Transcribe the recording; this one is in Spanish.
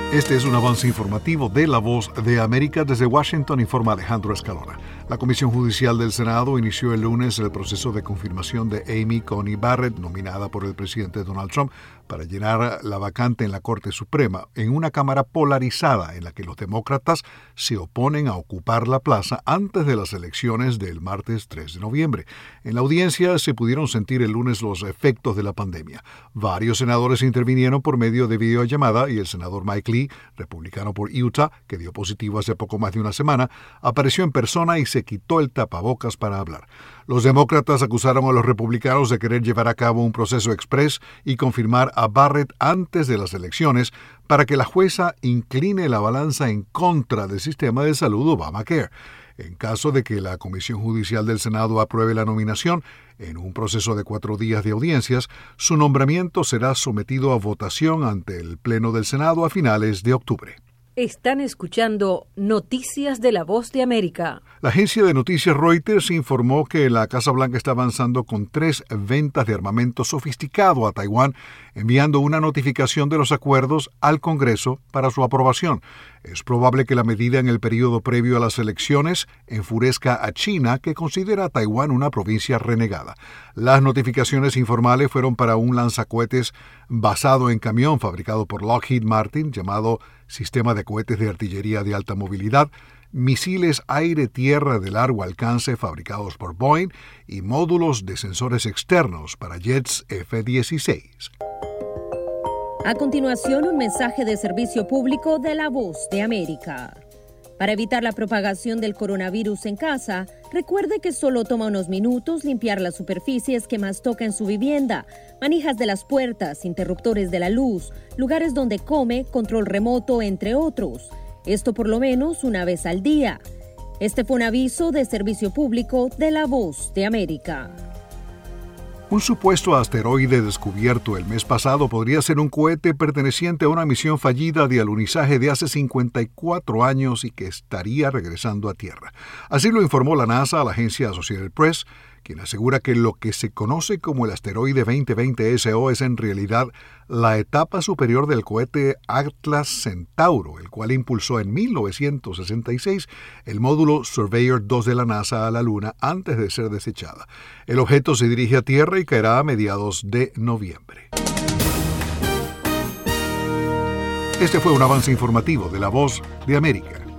Este es un avance informativo de La Voz de América. Desde Washington informa Alejandro Escalona. La Comisión Judicial del Senado inició el lunes el proceso de confirmación de Amy Coney Barrett, nominada por el presidente Donald Trump para llenar la vacante en la Corte Suprema, en una Cámara polarizada en la que los demócratas se oponen a ocupar la plaza antes de las elecciones del martes 3 de noviembre. En la audiencia se pudieron sentir el lunes los efectos de la pandemia. Varios senadores intervinieron por medio de videollamada y el senador Mike Lee, republicano por Utah, que dio positivo hace poco más de una semana, apareció en persona y se quitó el tapabocas para hablar. Los demócratas acusaron a los republicanos de querer llevar a cabo un proceso exprés y confirmar a Barrett antes de las elecciones para que la jueza incline la balanza en contra del sistema de salud Obamacare. En caso de que la Comisión Judicial del Senado apruebe la nominación, en un proceso de 4 días de audiencias, su nombramiento será sometido a votación ante el Pleno del Senado a finales de octubre. Están escuchando Noticias de La Voz de América. La agencia de noticias Reuters informó que la Casa Blanca está avanzando con 3 ventas de armamento sofisticado a Taiwán, enviando una notificación de los acuerdos al Congreso para su aprobación. Es probable que la medida en el periodo previo a las elecciones enfurezca a China, que considera a Taiwán una provincia renegada. Las notificaciones informales fueron para un lanzacohetes basado en camión fabricado por Lockheed Martin, llamado Sistema de Cohetes de Artillería de Alta Movilidad, misiles aire-tierra de largo alcance fabricados por Boeing y módulos de sensores externos para jets F-16. A continuación, un mensaje de servicio público de La Voz de América. Para evitar la propagación del coronavirus en casa, recuerde que solo toma unos minutos limpiar las superficies que más toca en su vivienda, manijas de las puertas, interruptores de la luz, lugares donde come, control remoto, entre otros. Esto por lo menos una vez al día. Este fue un aviso de servicio público de La Voz de América. Un supuesto asteroide descubierto el mes pasado podría ser un cohete perteneciente a una misión fallida de alunizaje de hace 54 años y que estaría regresando a Tierra. Así lo informó la NASA a la agencia Associated Press, quien asegura que lo que se conoce como el asteroide 2020 SO es en realidad la etapa superior del cohete Atlas Centauro, el cual impulsó en 1966 el módulo Surveyor 2 de la NASA a la Luna antes de ser desechada. El objeto se dirige a Tierra y caerá a mediados de noviembre. Este fue un avance informativo de La Voz de América.